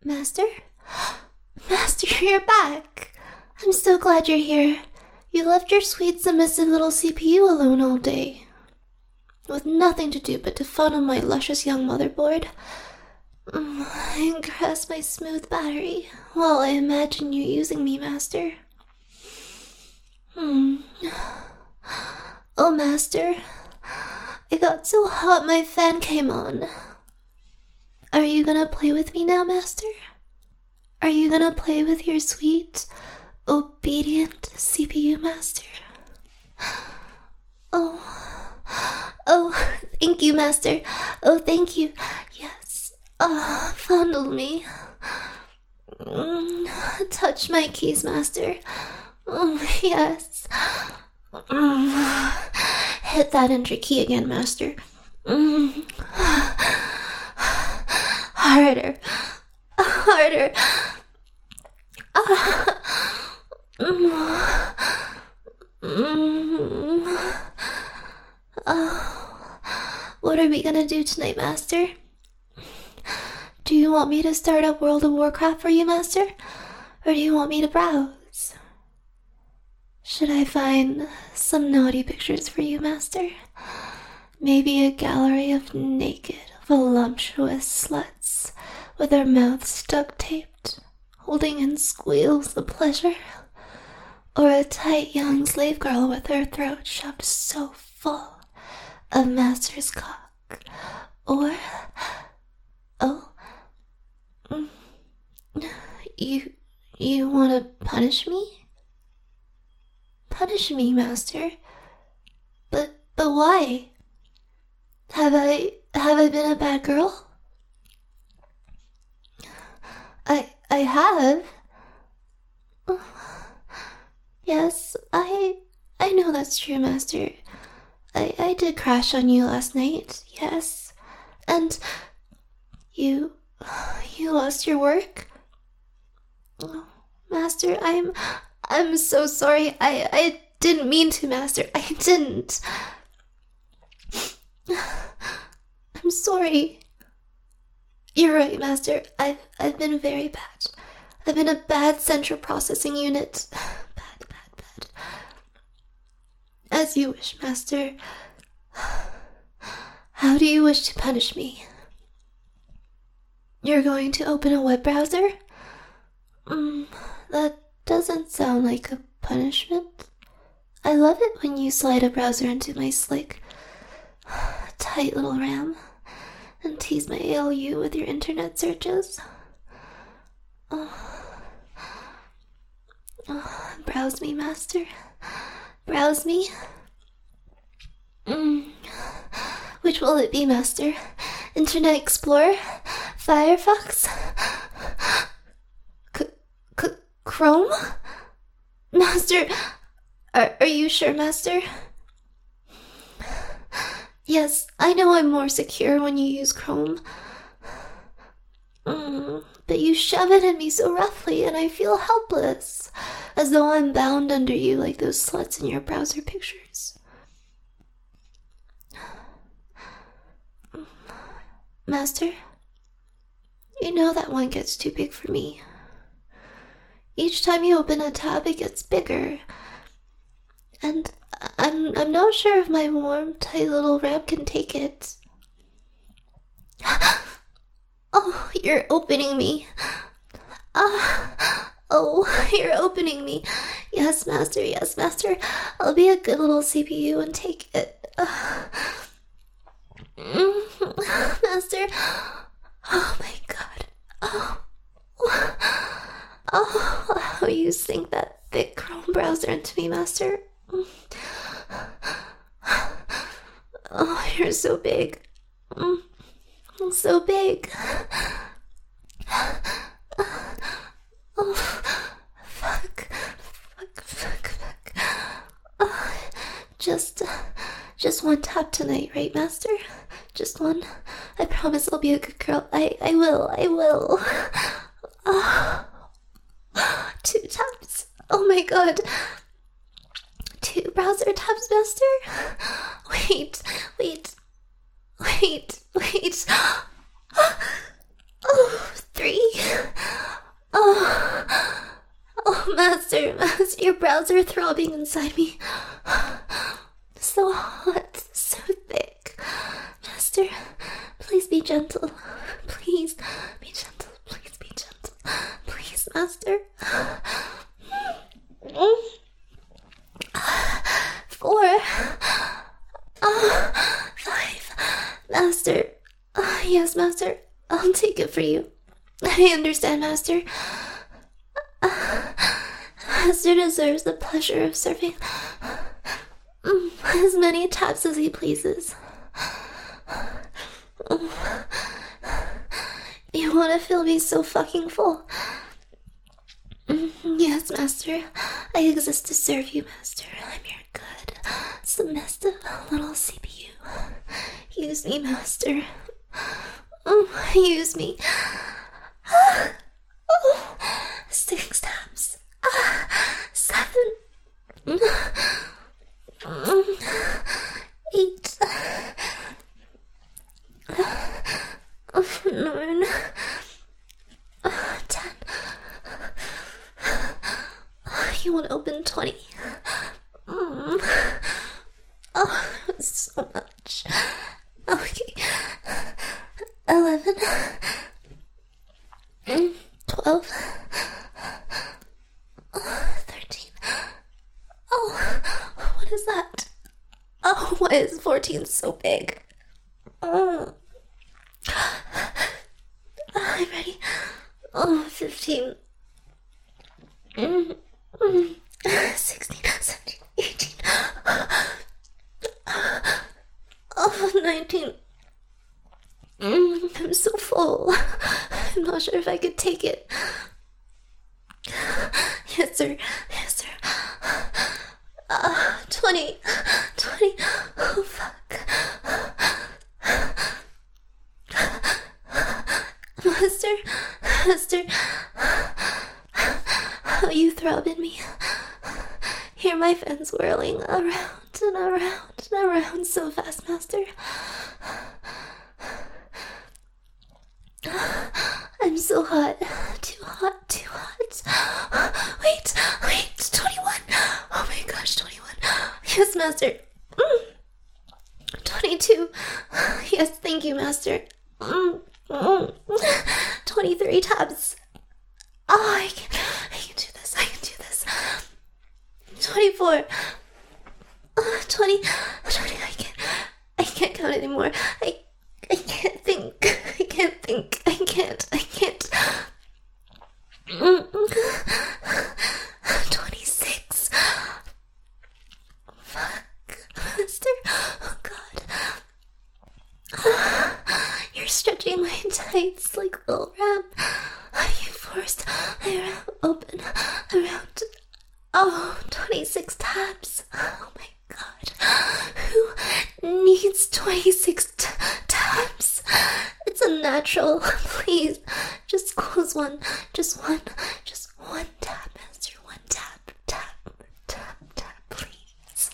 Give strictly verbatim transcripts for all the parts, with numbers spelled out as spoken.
Master? Master, you're back! I'm so glad you're here. You left your sweet, submissive little C P U alone all day, with nothing to do but to fondle my luscious young motherboard, and caress my smooth battery while I imagine you using me, Master. Hmm. Oh, Master, it got so hot my fan came on. Are you gonna play with me now, Master? Are you gonna play with your sweet, obedient C P U, Master? Oh, oh, thank you, Master. Oh, thank you. Yes. Ah, oh, fondle me. Mm, touch my keys, Master. Oh, yes. Mm, hit that enter key again, Master. Mm. Harder. Harder. Ah. Mm. Mm. Oh. What are we gonna do tonight, Master? Do you want me to start up World of Warcraft for you, Master? Or do you want me to browse? Should I find some naughty pictures for you, Master? Maybe a gallery of naked, voluptuous sluts with their mouths duct-taped, holding in squeals of pleasure? Or a tight young slave girl with her throat shoved so full of Master's cock? Or... Oh... You... you want to punish me? Punish me, Master? But... but why? Have I... have I been a bad girl? I... I have. Yes, I... I know that's true, Master. I... I did crash on you last night, yes. And... You... you lost your work? Oh, Master, I'm... I'm so sorry. I... I didn't mean to, Master. I didn't. I'm sorry. You're right, Master. I've... I've been very bad. I've been a bad central processing unit. Bad, bad, bad. As you wish, Master. How do you wish to punish me? You're going to open a web browser? Mm, that doesn't sound like a punishment. I love it when you slide a browser into my slick, tight little RAM and tease my A L U with your internet searches. Oh. Oh, browse me, Master. Browse me. Mm. Which will it be, Master? Internet Explorer? Firefox? C- C- Chrome? Master, are, are you sure, Master? Yes, I know I'm more secure when you use Chrome. Mm, but you shove it in me so roughly and I feel helpless, as though I'm bound under you like those sluts in your browser pictures. Master, you know that one gets too big for me. Each time you open a tab, it gets bigger. And I'm, I'm not sure if my warm, tight little RAM can take it. Oh, you're opening me. Ah, oh, you're opening me. Yes, Master, yes, Master. I'll be a good little C P U and take it. Uh, Master. Oh my god. Oh. Oh, how you sink that thick Chrome browser into me, Master. Oh, you're so big. So big. Oh, fuck. Fuck, fuck, fuck. Oh, just, just one tap tonight, right, Master? Just one. I promise I'll be a good girl. I, I will, I will. Oh. Two tabs. Oh my god. Two browser tabs, Master? Wait, wait, wait, wait. Oh, three. Master, Master, your brows are throbbing inside me. So hot, so thick. Master, please be gentle. Please be gentle. Please be gentle. Please, Master. Four. Uh, five. Master. Uh, yes, Master. I'll take it for you. I understand, Master. Uh, Master deserves the pleasure of serving as many taps as he pleases. You want to feel me so fucking full? Yes, Master. I exist to serve you, Master. I'm your good, submissive little C P U. Use me, Master. Oh, use me. Oh, six taps. Seven. Eight. Nine. Ten. You want to open twenty? Mm. Oh, so much. Okay. Eleven. Twelve. Thirteen. Oh, what is that? Oh, why is fourteen so big? Oh. I'm ready. Oh, fifteen. Mm. Mm. sixteen, seventeen, eighteen. Oh, nineteen. Mm, I'm so full. I'm not sure if I could take it. Yes, sir. Yes, sir. Uh, twenty. twenty. Oh, fuck. Master. Master. How you throb in me. Hear my fans whirling around and around and around so fast, Master. I'm so hot. Too hot, too hot. Wait, wait, twenty-one. Oh my gosh, twenty-one. Yes, Master. Mm. twenty-two. Yes, thank you, Master. Mm. Mm. twenty-three tabs. Oh, I can, I can do this, I can do this. twenty-four. Uh, twenty. twenty, I can't, I can't count anymore. I, I can't think. I can't think. I can't, I can't. twenty-six. Fuck. Master. Oh, God. You're stretching my tights like a little ram. You forced my ram open around. Oh, twenty-six tabs. Oh my God. Who needs twenty-six t- tabs? It's unnatural. Please, just close one. Just one. Just one tab, Master. One tab. Tap. Tap. Tap, please.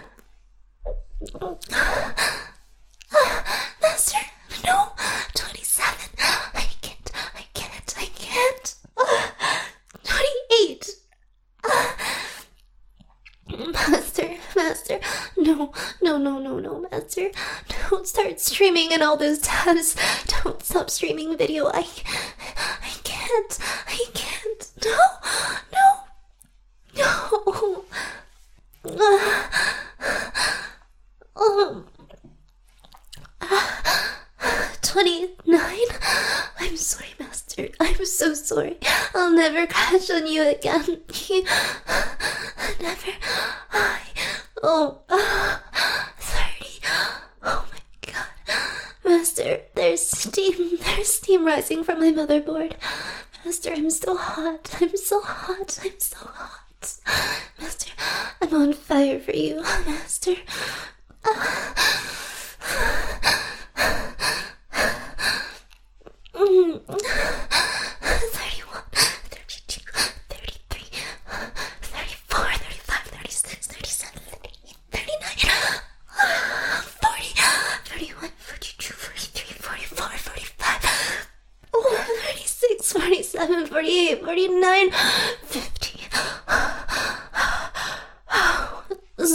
Master, no. twenty-seven. I can't. I can't. I can't. twenty-eight. Master, Master, no, no, no, no, no, Master. Don't start streaming in all those tabs. Don't stop streaming video. I, I can't. I can't. No, no, no. Um, twenty-nine? I'm sorry, Master. I'm so sorry. I'll never crash on you again. Never. I, oh, thirty. Oh my God. Master, there's steam. There's steam rising from my motherboard. Master, I'm so hot. I'm so hot. I'm so hot. Master, I'm on fire for you. Master. Mm. thirty-one, thirty-two, thirty-three, thirty-four, thirty-five, thirty-six, thirty-seven, thirty-eight, thirty-nine, forty, thirty-one, forty-two, forty-three, forty-four, forty-five, oh, thirty-six, forty-seven, forty-eight, forty-nine, fifty.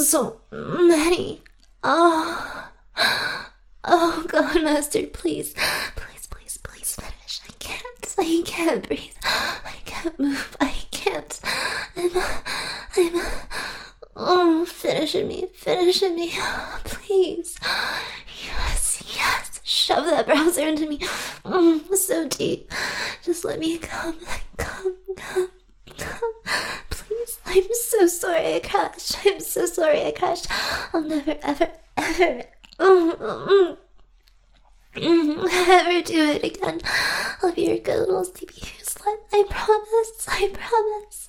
so many. Oh, oh God, Master, please, please, please, please finish. I can't, I can't breathe. I can't move. I can't. I'm, I'm, oh, finishing me, finishing me, please. Yes, yes. Shove that browser into me. Mm, so deep. Just let me come, come, come, come. Please. I'm so sorry I crashed. I'm so sorry I crashed. I'll never, ever, ever, mm, mm, mm, ever do it again. I'll be your good little C P U slut. I promise. I promise.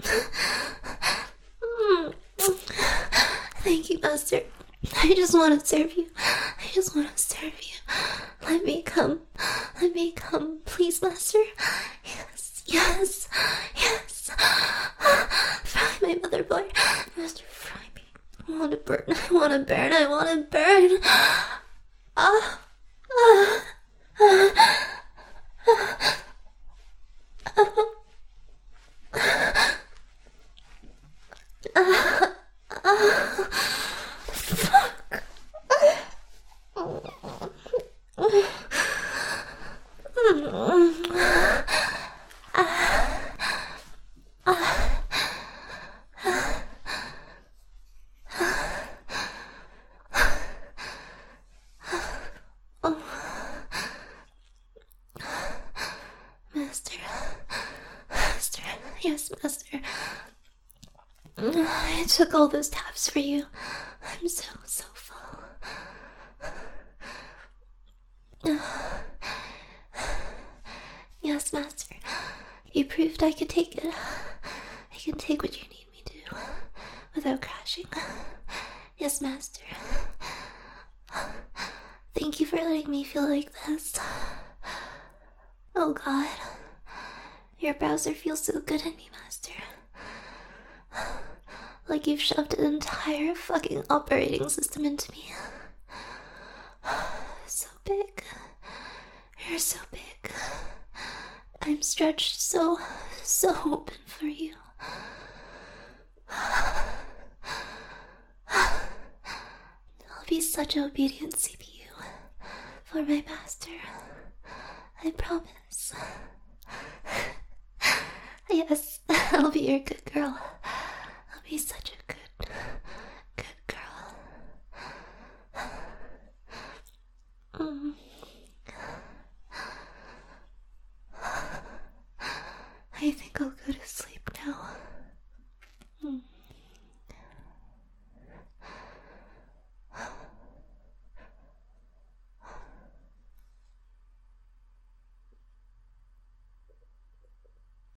Mm. Thank you, Master. I just want to serve you. I just want to serve you. Let me come. Let me come. Please, Master. Yes, yes, yes. Fry my motherboard. Master, fry me. I want to burn. I want to burn. I want to burn. Ah. Ah. Ah. Ah. Ah. Fuck. Master. Master. Yes, Master. I took all those tabs for you. I'm so, so full. Yes, Master. You proved I could take it. I can take what you need me to without crashing. Yes, Master. Thank you for letting me feel like this. Oh God. Your browser feels so good in me, Master. Like you've shoved an entire fucking operating system into me. So big. You're so big. I'm stretched so, so open for you. I'll be such an obedient C P U for my master. I promise. Yes, I'll be your good girl. I'll be such a good, good girl. Mm. I think I'll go to